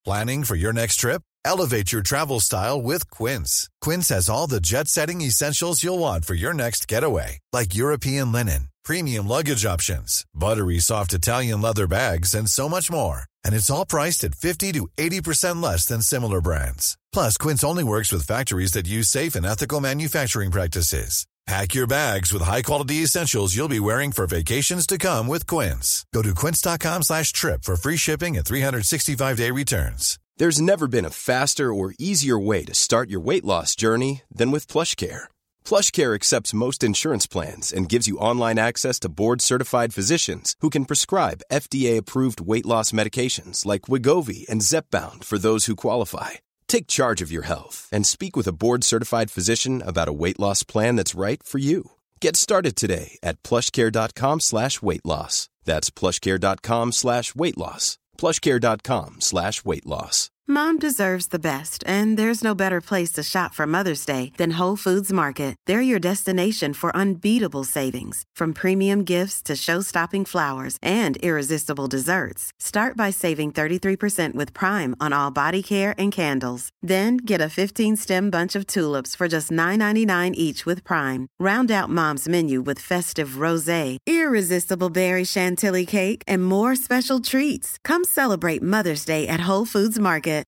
Planning for your next trip? Elevate your travel style with Quince. Quince has all the jet-setting essentials you'll want for your next getaway, like European linen, premium luggage options, buttery soft Italian leather bags, and so much more. And it's all priced at 50 to 80% less than similar brands. Plus, Quince only works with factories that use safe and ethical manufacturing practices. Pack your bags with high-quality essentials you'll be wearing for vacations to come with Quince. Go to quince.com/trip for free shipping and 365-day returns. There's never been a faster or easier way to start your weight loss journey than with PlushCare. PlushCare accepts most insurance plans and gives you online access to board-certified physicians who can prescribe FDA-approved weight loss medications like Wegovy and Zepbound for those who qualify. Take charge of your health and speak with a board-certified physician about a weight loss plan that's right for you. Get started today at plushcare.com/weight loss. That's plushcare.com/weight loss. plushcare.com/weight loss. Mom deserves the best, and there's no better place to shop for Mother's Day than Whole Foods Market. They're your destination for unbeatable savings, from premium gifts to show-stopping flowers and irresistible desserts. Start by saving 33% with Prime on all body care and candles. Then get a 15-stem bunch of tulips for just $9.99 each with Prime. Round out Mom's menu with festive rosé, irresistible berry chantilly cake, and more special treats. Come celebrate Mother's Day at Whole Foods Market.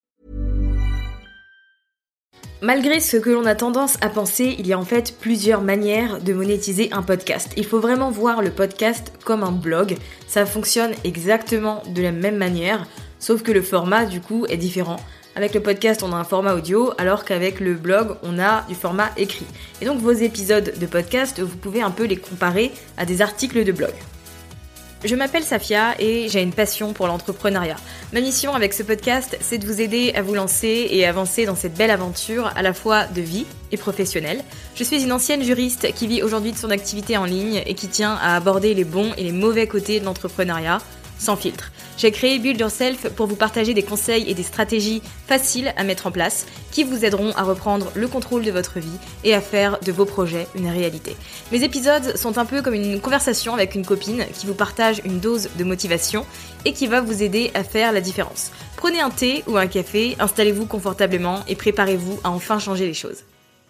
Malgré ce que l'on a tendance à penser, il y a en fait plusieurs manières de monétiser un podcast. Il faut vraiment voir le podcast comme un blog. Ça fonctionne exactement de la même manière, sauf que le format du coup est différent. Avec le podcast, on a un format audio, alors qu'avec le blog, on a du format écrit. Et donc vos épisodes de podcast, vous pouvez un peu les comparer à des articles de blog. Je m'appelle Safia et j'ai une passion pour l'entrepreneuriat. Ma mission avec ce podcast, c'est de vous aider à vous lancer et avancer dans cette belle aventure à la fois de vie et professionnelle. Je suis une ancienne juriste qui vit aujourd'hui de son activité en ligne et qui tient à aborder les bons et les mauvais côtés de l'entrepreneuriat sans filtre. J'ai créé Build Yourself pour vous partager des conseils et des stratégies faciles à mettre en place qui vous aideront à reprendre le contrôle de votre vie et à faire de vos projets une réalité. Mes épisodes sont un peu comme une conversation avec une copine qui vous partage une dose de motivation et qui va vous aider à faire la différence. Prenez un thé ou un café, installez-vous confortablement et préparez-vous à enfin changer les choses.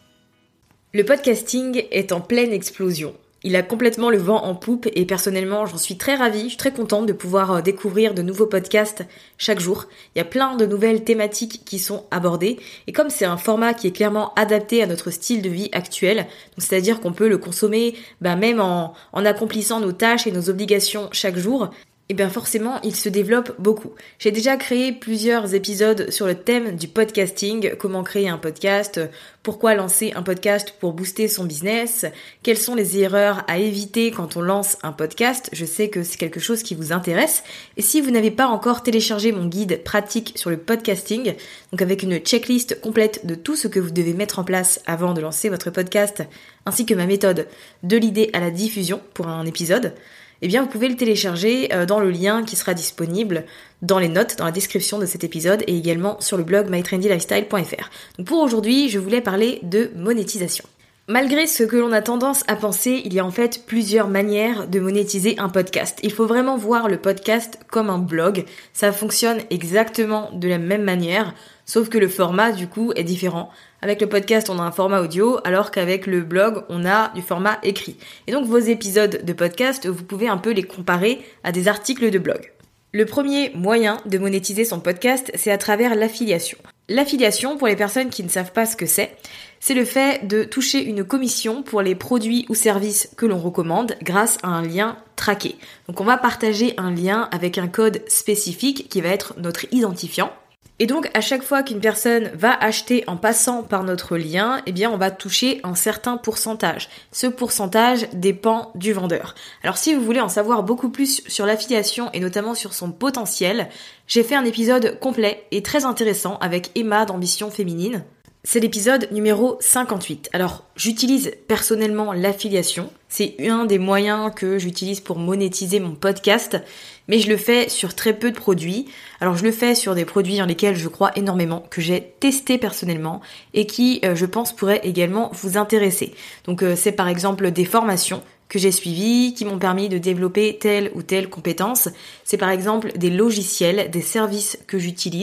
Le podcasting est en pleine explosion. Il a complètement le vent en poupe et personnellement, j'en suis très ravie, je suis très contente de pouvoir découvrir de nouveaux podcasts chaque jour. Il y a plein de nouvelles thématiques qui sont abordées et comme c'est un format qui est clairement adapté à notre style de vie actuel, donc c'est-à-dire qu'on peut le consommer même en accomplissant nos tâches et nos obligations chaque jour, et bien forcément, il se développe beaucoup. J'ai déjà créé plusieurs épisodes sur le thème du podcasting, comment créer un podcast, pourquoi lancer un podcast pour booster son business, quelles sont les erreurs à éviter quand on lance un podcast. Je sais que c'est quelque chose qui vous intéresse. Et si vous n'avez pas encore téléchargé mon guide pratique sur le podcasting, donc avec une checklist complète de tout ce que vous devez mettre en place avant de lancer votre podcast, ainsi que ma méthode de l'idée à la diffusion pour un épisode, eh bien vous pouvez le télécharger dans le lien qui sera disponible dans les notes, dans la description de cet épisode et également sur le blog mytrendylifestyle.fr. Donc pour aujourd'hui, je voulais parler de monétisation. Malgré ce que l'on a tendance à penser, il y a en fait plusieurs manières de monétiser un podcast. Il faut vraiment voir le podcast comme un blog. Ça fonctionne exactement de la même manière, sauf que le format du coup est différent. Avec le podcast, on a un format audio, alors qu'avec le blog, on a du format écrit. Et donc vos épisodes de podcast, vous pouvez un peu les comparer à des articles de blog. Le premier moyen de monétiser son podcast, c'est à travers l'affiliation. L'affiliation, pour les personnes qui ne savent pas ce que c'est le fait de toucher une commission pour les produits ou services que l'on recommande grâce à un lien traqué. Donc on va partager un lien avec un code spécifique qui va être notre identifiant. Et donc, à chaque fois qu'une personne va acheter en passant par notre lien, eh bien, on va toucher un certain pourcentage. Ce pourcentage dépend du vendeur. Alors, si vous voulez en savoir beaucoup plus sur l'affiliation et notamment sur son potentiel, j'ai fait un épisode complet et très intéressant avec Emma d'Ambition Féminine. C'est l'épisode numéro 58. Alors, j'utilise personnellement l'affiliation. C'est un des moyens que j'utilise pour monétiser mon podcast, mais je le fais sur très peu de produits. Alors, je le fais sur des produits dans lesquels je crois énormément, que j'ai testé personnellement et qui, je pense, pourraient également vous intéresser. Donc, c'est par exemple des formations que j'ai suivies, qui m'ont permis de développer telle ou telle compétence. C'est par exemple des logiciels, des services que j'utilise.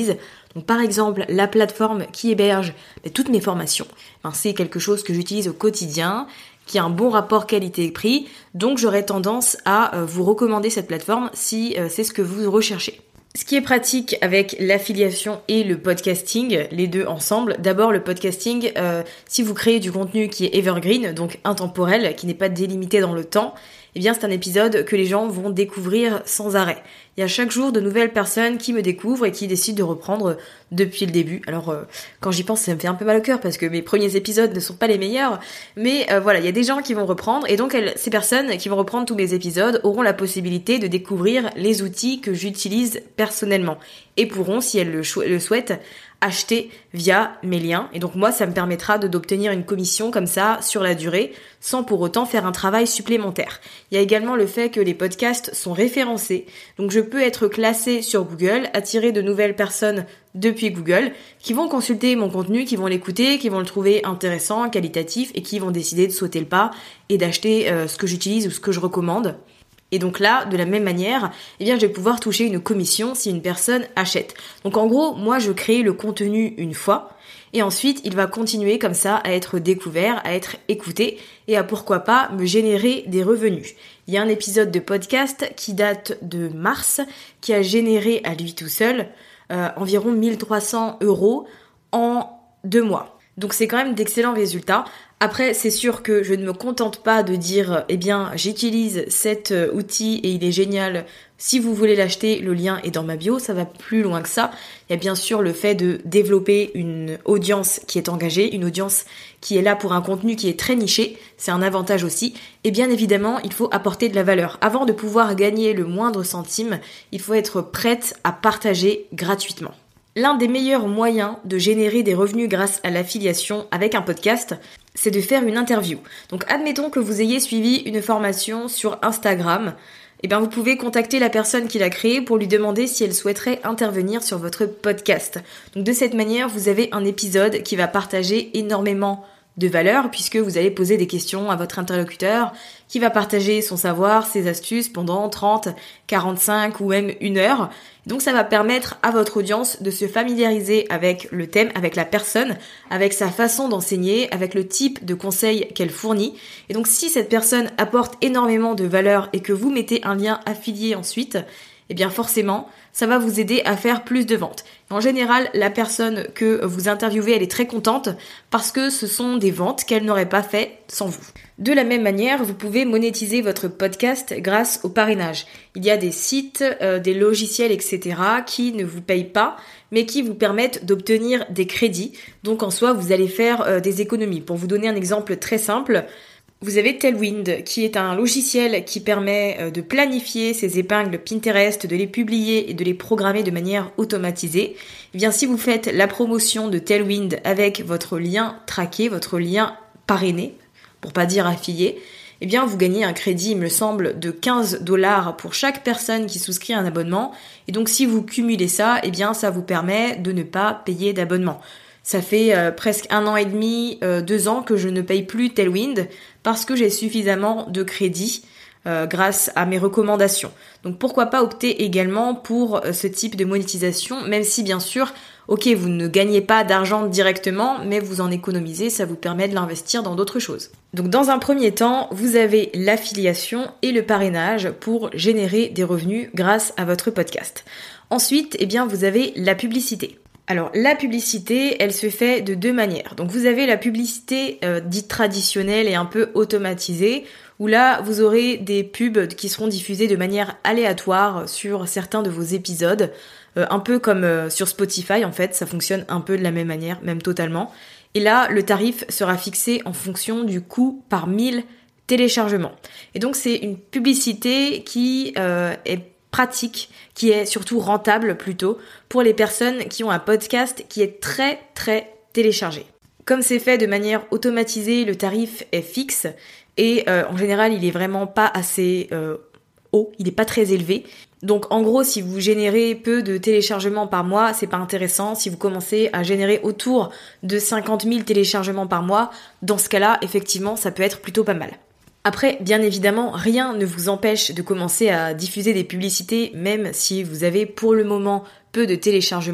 Donc par exemple, la plateforme qui héberge toutes mes formations, c'est quelque chose que j'utilise au quotidien, qui a un bon rapport qualité-prix, donc j'aurais tendance à vous recommander cette plateforme si c'est ce que vous recherchez. Ce qui est pratique avec l'affiliation et le podcasting, les deux ensemble, d'abord le podcasting, si vous créez du contenu qui est evergreen, donc intemporel, qui n'est pas délimité dans le temps, c'est un épisode que les gens vont découvrir sans arrêt. Il y a chaque jour de nouvelles personnes qui me découvrent et qui décident de reprendre depuis le début. Alors quand j'y pense, ça me fait un peu mal au cœur parce que mes premiers épisodes ne sont pas les meilleurs, mais il y a des gens qui vont reprendre et donc ces personnes qui vont reprendre tous mes épisodes auront la possibilité de découvrir les outils que j'utilise personnellement et pourront, si elles le souhaitent, acheter via mes liens. Et donc moi, ça me permettra d'obtenir une commission comme ça sur la durée, sans pour autant faire un travail supplémentaire. Il y a également le fait que les podcasts sont référencés. Donc je peux être classée sur Google, attirer de nouvelles personnes depuis Google, qui vont consulter mon contenu, qui vont l'écouter, qui vont le trouver intéressant, qualitatif, et qui vont décider de sauter le pas et d'acheter ce que j'utilise ou ce que je recommande. Et donc là, de la même manière, je vais pouvoir toucher une commission si une personne achète. Donc en gros, moi je crée le contenu une fois, et ensuite il va continuer comme ça à être découvert, à être écouté, et à pourquoi pas me générer des revenus. Il y a un épisode de podcast qui date de mars, qui a généré à lui tout seul environ 1300 € en 2 mois. Donc c'est quand même d'excellents résultats. Après, c'est sûr que je ne me contente pas de dire j'utilise cet outil et il est génial. Si vous voulez l'acheter, le lien est dans ma bio, ça va plus loin que ça. Il y a bien sûr le fait de développer une audience qui est engagée, une audience qui est là pour un contenu qui est très niché, c'est un avantage aussi. Et bien évidemment, il faut apporter de la valeur. Avant de pouvoir gagner le moindre centime, il faut être prête à partager gratuitement. L'un des meilleurs moyens de générer des revenus grâce à l'affiliation avec un podcast, c'est de faire une interview. Donc admettons que vous ayez suivi une formation sur Instagram, vous pouvez contacter la personne qui l'a créée pour lui demander si elle souhaiterait intervenir sur votre podcast. Donc de cette manière, vous avez un épisode qui va partager énormément de valeur puisque vous allez poser des questions à votre interlocuteur qui va partager son savoir, ses astuces pendant 30, 45 ou même 1 heure. Donc ça va permettre à votre audience de se familiariser avec le thème, avec la personne, avec sa façon d'enseigner, avec le type de conseils qu'elle fournit. Et donc si cette personne apporte énormément de valeur et que vous mettez un lien affilié ensuite, forcément, ça va vous aider à faire plus de ventes. En général, la personne que vous interviewez, elle est très contente parce que ce sont des ventes qu'elle n'aurait pas fait sans vous. De la même manière, vous pouvez monétiser votre podcast grâce au parrainage. Il y a des sites, des logiciels, etc. qui ne vous payent pas, mais qui vous permettent d'obtenir des crédits. Donc en soi, vous allez faire des économies. Pour vous donner un exemple très simple, vous avez Tailwind, qui est un logiciel qui permet de planifier ses épingles Pinterest, de les publier et de les programmer de manière automatisée. Si vous faites la promotion de Tailwind avec votre lien traqué, votre lien parrainé, pour pas dire affilié, vous gagnez un crédit, il me semble, de 15 $ pour chaque personne qui souscrit un abonnement. Et donc si vous cumulez ça, ça vous permet de ne pas payer d'abonnement. Ça fait presque 1 an et demi, 2 ans que je ne paye plus Tailwind parce que j'ai suffisamment de crédits grâce à mes recommandations. Donc pourquoi pas opter également pour ce type de monétisation, même si bien sûr, vous ne gagnez pas d'argent directement, mais vous en économisez, ça vous permet de l'investir dans d'autres choses. Donc dans un premier temps, vous avez l'affiliation et le parrainage pour générer des revenus grâce à votre podcast. Ensuite, vous avez la publicité. Alors la publicité, elle se fait de 2 manières. Donc vous avez la publicité dite traditionnelle et un peu automatisée, où là vous aurez des pubs qui seront diffusées de manière aléatoire sur certains de vos épisodes, un peu comme sur Spotify en fait, ça fonctionne un peu de la même manière, même totalement. Et là, le tarif sera fixé en fonction du coût par 1000 téléchargements. Et donc c'est une publicité qui est pratique, qui est surtout rentable plutôt pour les personnes qui ont un podcast qui est très très téléchargé. Comme c'est fait de manière automatisée, le tarif est fixe et en général il est vraiment pas assez haut, il est pas très élevé. Donc en gros, si vous générez peu de téléchargements par mois, c'est pas intéressant. Si vous commencez à générer autour de 50 000 téléchargements par mois, dans ce cas-là, effectivement, ça peut être plutôt pas mal. Après, bien évidemment, rien ne vous empêche de commencer à diffuser des publicités, même si vous avez pour le moment peu de téléchargements.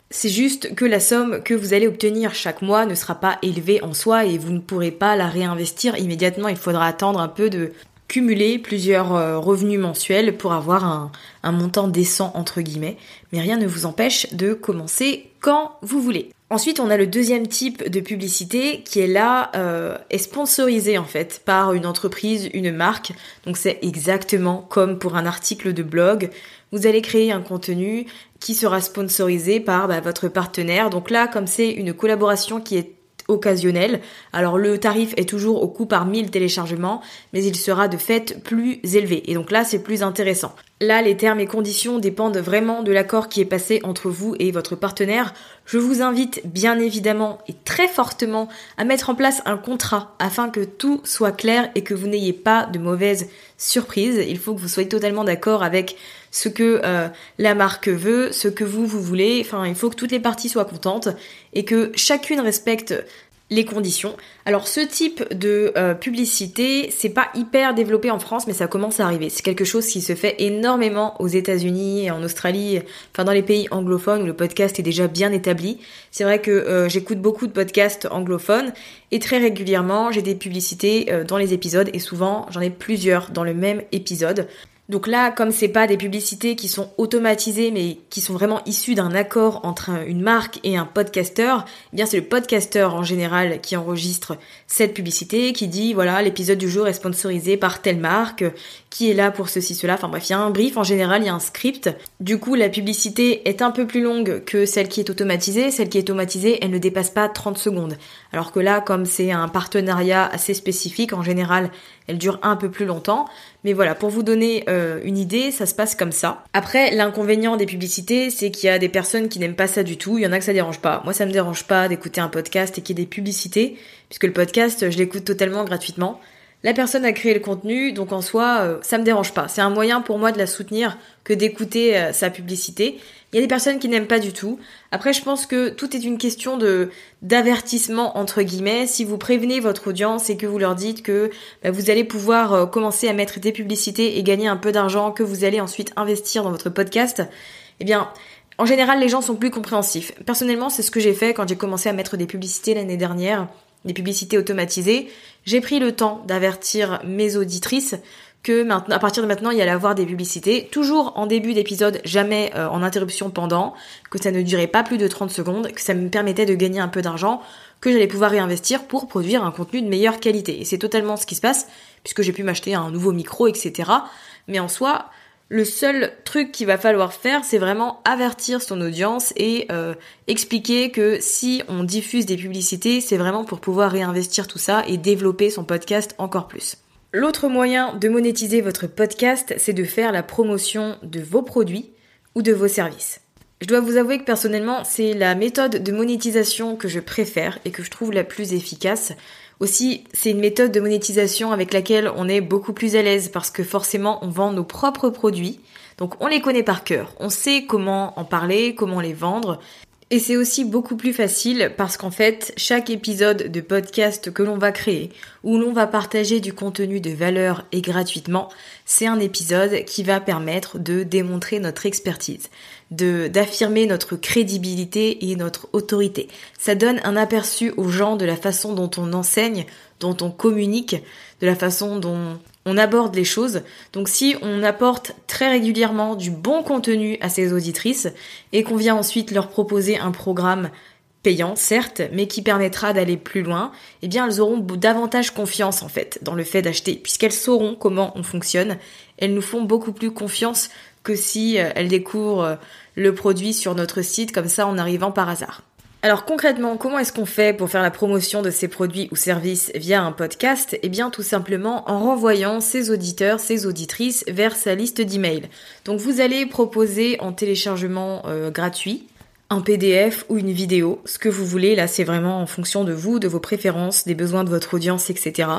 C'est juste que la somme que vous allez obtenir chaque mois ne sera pas élevée en soi et vous ne pourrez pas la réinvestir immédiatement. Il faudra attendre un peu de cumuler plusieurs revenus mensuels pour avoir un montant décent entre guillemets. Mais rien ne vous empêche de commencer quand vous voulez. Ensuite, on a le deuxième type de publicité qui est là, est sponsorisé en fait par une entreprise, une marque. Donc c'est exactement comme pour un article de blog. Vous allez créer un contenu qui sera sponsorisé par votre partenaire. Donc là, comme c'est une collaboration qui est occasionnelle, alors le tarif est toujours au coût par 1000 téléchargements, mais il sera de fait plus élevé. Et donc là, c'est plus intéressant. Là, les termes et conditions dépendent vraiment de l'accord qui est passé entre vous et votre partenaire. Je vous invite bien évidemment et très fortement à mettre en place un contrat afin que tout soit clair et que vous n'ayez pas de mauvaises surprises. Il faut que vous soyez totalement d'accord avec ce que la marque veut, ce que vous voulez. Enfin, il faut que toutes les parties soient contentes et que chacune respecte les conditions. Alors ce type de publicité, c'est pas hyper développé en France, mais ça commence à arriver. C'est quelque chose qui se fait énormément aux États-Unis, en Australie, enfin dans les pays anglophones où le podcast est déjà bien établi. C'est vrai que j'écoute beaucoup de podcasts anglophones et très régulièrement j'ai des publicités dans les épisodes et souvent j'en ai plusieurs dans le même épisode. Donc là, comme c'est pas des publicités qui sont automatisées, mais qui sont vraiment issues d'un accord entre une marque et un podcasteur, eh bien c'est le podcasteur en général qui enregistre cette publicité, qui dit voilà, l'épisode du jour est sponsorisé par telle marque, qui est là pour ceci, cela. Enfin bref, il y a un brief, en général, il y a un script. Du coup, la publicité est un peu plus longue que celle qui est automatisée. Celle qui est automatisée, elle ne dépasse pas 30 secondes. Alors que là, comme c'est un partenariat assez spécifique, en général, elle dure un peu plus longtemps. Mais voilà, pour vous donner une idée, ça se passe comme ça. Après, l'inconvénient des publicités, c'est qu'il y a des personnes qui n'aiment pas ça du tout. Il y en a que ça dérange pas. Moi, ça me dérange pas d'écouter un podcast et qu'il y ait des publicités, puisque le podcast, je l'écoute totalement gratuitement. La personne a créé le contenu, donc en soi, ça me dérange pas. C'est un moyen pour moi de la soutenir que d'écouter sa publicité. Il y a des personnes qui n'aiment pas du tout. Après, je pense que tout est une question d'avertissement entre guillemets. Si vous prévenez votre audience et que vous leur dites que vous allez pouvoir commencer à mettre des publicités et gagner un peu d'argent, que vous allez ensuite investir dans votre podcast, eh bien, en général, les gens sont plus compréhensifs. Personnellement, c'est ce que j'ai fait quand j'ai commencé à mettre des publicités l'année dernière, des publicités automatisées. J'ai pris le temps d'avertir mes auditrices que maintenant, à partir de maintenant, il y allait avoir des publicités, toujours en début d'épisode, jamais en interruption pendant, que ça ne durait pas plus de 30 secondes, que ça me permettait de gagner un peu d'argent, que j'allais pouvoir réinvestir pour produire un contenu de meilleure qualité. Et c'est totalement ce qui se passe, puisque j'ai pu m'acheter un nouveau micro, etc. Mais en soi, le seul truc qu'il va falloir faire, c'est vraiment avertir son audience et expliquer que si on diffuse des publicités, c'est vraiment pour pouvoir réinvestir tout ça et développer son podcast encore plus. L'autre moyen de monétiser votre podcast, c'est de faire la promotion de vos produits ou de vos services. Je dois vous avouer que personnellement, c'est la méthode de monétisation que je préfère et que je trouve la plus efficace. Aussi, c'est une méthode de monétisation avec laquelle on est beaucoup plus à l'aise parce que forcément, on vend nos propres produits. Donc, on les connaît par cœur. On sait comment en parler, comment les vendre. Et c'est aussi beaucoup plus facile parce qu'en fait, chaque épisode de podcast que l'on va créer, où l'on va partager du contenu de valeur et gratuitement, c'est un épisode qui va permettre de démontrer notre expertise, d'affirmer notre crédibilité et notre autorité. Ça donne un aperçu aux gens de la façon dont on enseigne, dont on communique, de la façon dont on aborde les choses. Donc si on apporte très régulièrement du bon contenu à ses auditrices et qu'on vient ensuite leur proposer un programme payant, certes, mais qui permettra d'aller plus loin, eh bien elles auront davantage confiance en fait dans le fait d'acheter, puisqu'elles sauront comment on fonctionne. Elles nous font beaucoup plus confiance que si elles découvrent le produit sur notre site comme ça en arrivant par hasard. Alors concrètement, comment est-ce qu'on fait pour faire la promotion de ces produits ou services via un podcast ? Eh bien tout simplement en renvoyant ses auditeurs, ses auditrices vers sa liste d'emails. Donc vous allez proposer en téléchargement gratuit un PDF ou une vidéo, ce que vous voulez. Là c'est vraiment en fonction de vous, de vos préférences, des besoins de votre audience, etc.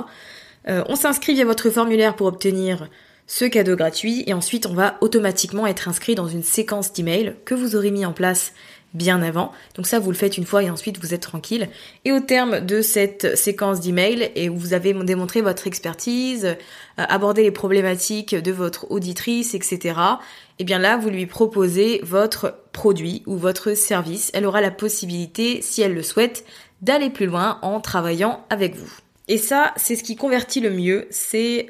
On s'inscrit via votre formulaire pour obtenir ce cadeau gratuit et ensuite on va automatiquement être inscrit dans une séquence d'emails que vous aurez mis en place bien avant. Donc ça, vous le faites une fois et ensuite vous êtes tranquille. Et au terme de cette séquence d'emails et où vous avez démontré votre expertise, abordé les problématiques de votre auditrice, etc., et bien là, vous lui proposez votre produit ou votre service. Elle aura la possibilité, si elle le souhaite, d'aller plus loin en travaillant avec vous. Et ça, c'est ce qui convertit le mieux, c'est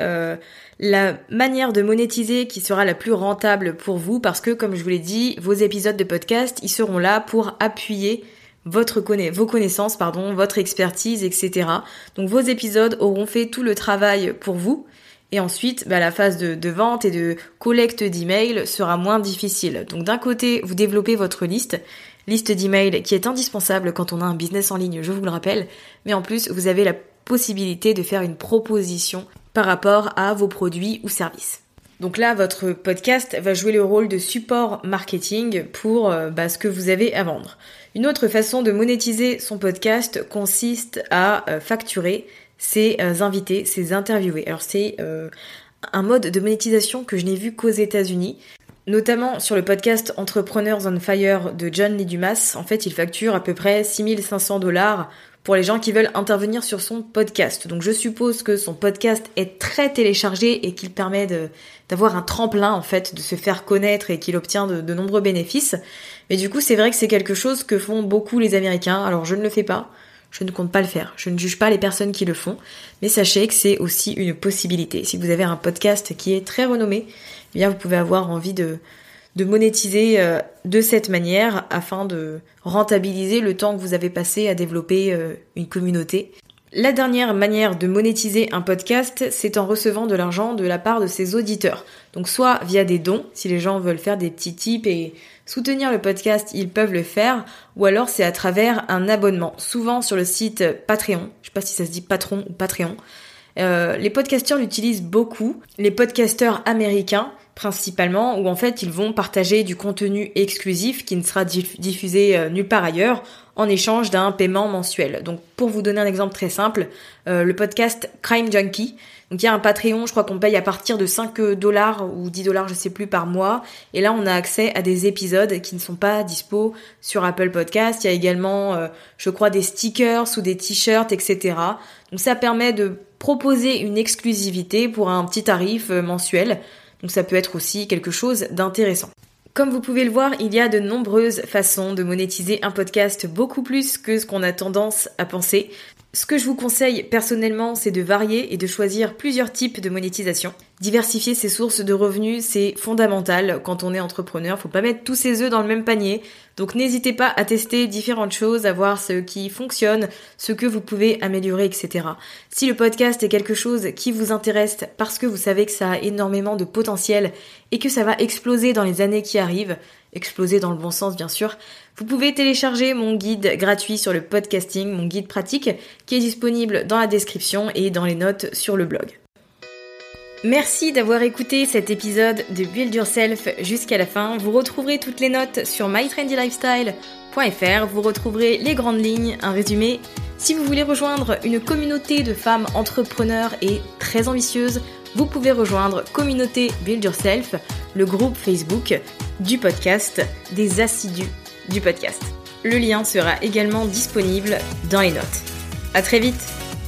la manière de monétiser qui sera la plus rentable pour vous parce que, comme je vous l'ai dit, vos épisodes de podcast, ils seront là pour appuyer vos connaissances, votre expertise, etc. Donc vos épisodes auront fait tout le travail pour vous. Et ensuite, la phase de vente et de collecte d'emails sera moins difficile. Donc d'un côté, vous développez votre liste d'emails qui est indispensable quand on a un business en ligne, je vous le rappelle. Mais en plus, vous avez la possibilité de faire une proposition par rapport à vos produits ou services. Donc là, votre podcast va jouer le rôle de support marketing pour ce que vous avez à vendre. Une autre façon de monétiser son podcast consiste à facturer ses invités, ses interviewés. Alors c'est un mode de monétisation que je n'ai vu qu'aux États-Unis, notamment sur le podcast Entrepreneurs on Fire de John Lee Dumas. En fait, il facture à peu près $6,500 pour les gens qui veulent intervenir sur son podcast. Donc je suppose que son podcast est très téléchargé et qu'il permet d'avoir un tremplin en fait, de se faire connaître et qu'il obtient de nombreux bénéfices. Mais du coup, c'est vrai que c'est quelque chose que font beaucoup les Américains. Alors je ne le fais pas, je ne compte pas le faire. Je ne juge pas les personnes qui le font, mais sachez que c'est aussi une possibilité. Si vous avez un podcast qui est très renommé, eh bien vous pouvez avoir envie de monétiser de cette manière afin de rentabiliser le temps que vous avez passé à développer une communauté. La dernière manière de monétiser un podcast, c'est en recevant de l'argent de la part de ses auditeurs. Donc soit via des dons, si les gens veulent faire des petits tips et soutenir le podcast, ils peuvent le faire, ou alors c'est à travers un abonnement, souvent sur le site Patreon. Je sais pas si ça se dit Patron ou Patreon. Les podcasteurs l'utilisent beaucoup, les podcasteurs américains principalement, où en fait ils vont partager du contenu exclusif qui ne sera diffusé nulle part ailleurs en échange d'un paiement mensuel. Donc pour vous donner un exemple très simple, le podcast Crime Junkie, donc il y a un Patreon, je crois qu'on paye à partir de $5 ou $10, je sais plus, par mois, et là on a accès à des épisodes qui ne sont pas dispo sur Apple Podcast. Il y a également, je crois, des stickers ou des t-shirts, etc. Donc ça permet de proposer une exclusivité pour un petit tarif mensuel. Donc ça peut être aussi quelque chose d'intéressant. Comme vous pouvez le voir, il y a de nombreuses façons de monétiser un podcast, beaucoup plus que ce qu'on a tendance à penser. Ce que je vous conseille personnellement, c'est de varier et de choisir plusieurs types de monétisation. Diversifier ses sources de revenus, c'est fondamental quand on est entrepreneur. Faut pas mettre tous ses œufs dans le même panier. Donc n'hésitez pas à tester différentes choses, à voir ce qui fonctionne, ce que vous pouvez améliorer, etc. Si le podcast est quelque chose qui vous intéresse parce que vous savez que ça a énormément de potentiel et que ça va exploser dans les années qui arrivent, exploser dans le bon sens bien sûr, vous pouvez télécharger mon guide gratuit sur le podcasting, mon guide pratique, qui est disponible dans la description et dans les notes sur le blog. Merci d'avoir écouté cet épisode de Build Yourself jusqu'à la fin. Vous retrouverez toutes les notes sur mytrendylifestyle.fr. Vous retrouverez les grandes lignes, un résumé. Si vous voulez rejoindre une communauté de femmes entrepreneurs et très ambitieuses, vous pouvez rejoindre Communauté Build Yourself, le groupe Facebook du podcast, des assidus du podcast. Le lien sera également disponible dans les notes. À très vite!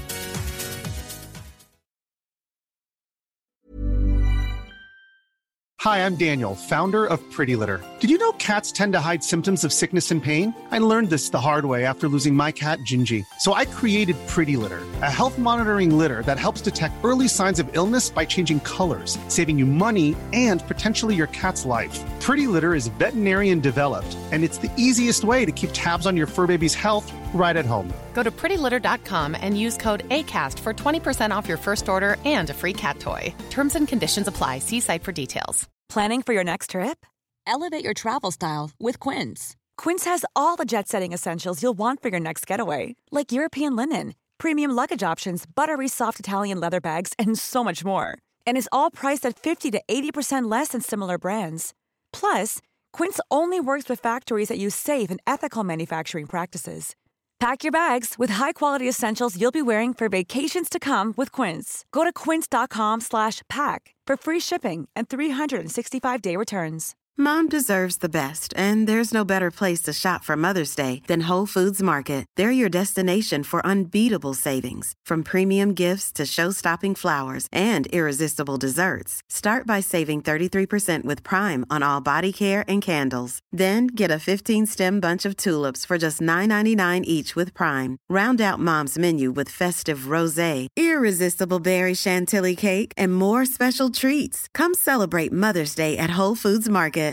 Hi, I'm Daniel, founder of Pretty Litter. Did you know cats tend to hide symptoms of sickness and pain? I learned this the hard way after losing my cat, Gingy. So I created Pretty Litter, a health monitoring litter that helps detect early signs of illness by changing colors, saving you money and potentially your cat's life. Pretty Litter is veterinarian developed, and it's the easiest way to keep tabs on your fur baby's health right at home. Go to prettylitter.com and use code ACAST for 20% off your first order and a free cat toy. Terms and conditions apply. See site for details. Planning for your next trip? Elevate your travel style with Quince. Quince has all the jet-setting essentials you'll want for your next getaway, like European linen, premium luggage options, buttery soft Italian leather bags, and so much more. And is all priced at 50 to 80% less than similar brands. Plus, Quince only works with factories that use safe and ethical manufacturing practices. Pack your bags with high-quality essentials you'll be wearing for vacations to come with Quince. Go to quince.com/pack for free shipping and 365-day returns. Mom deserves the best, and there's no better place to shop for Mother's Day than Whole Foods Market. They're your destination for unbeatable savings, from premium gifts to show-stopping flowers and irresistible desserts. Start by saving 33% with Prime on all body care and candles. Then get a 15-stem bunch of tulips for just $9.99 each with Prime. Round out Mom's menu with festive rosé, irresistible berry chantilly cake, and more special treats. Come celebrate Mother's Day at Whole Foods Market.